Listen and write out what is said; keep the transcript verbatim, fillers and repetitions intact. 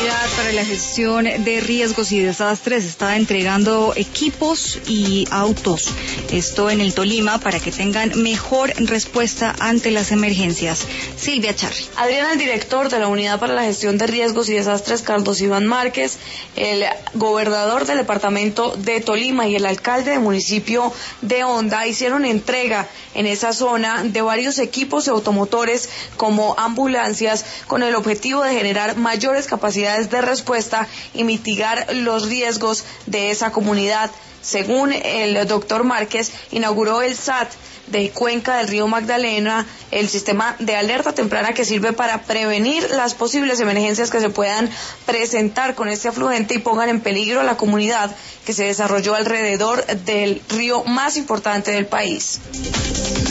Unidad para la Gestión de Riesgos y Desastres está entregando equipos y autos, esto en el Tolima, para que tengan mejor respuesta ante las emergencias. Silvia Charri. Adriana, el director de la Unidad para la Gestión de Riesgos y Desastres, Carlos Iván Márquez, el gobernador del departamento de Tolima y el alcalde del municipio de Honda hicieron entrega en esa zona de varios equipos y automotores como ambulancias, con el objetivo de generar mayores capacidades de respuesta y mitigar los riesgos de esa comunidad. Según el doctor Márquez, inauguró el S A T de Cuenca del Río Magdalena, el sistema de alerta temprana que sirve para prevenir las posibles emergencias que se puedan presentar con este afluente y pongan en peligro a la comunidad que se desarrolló alrededor del río más importante del país.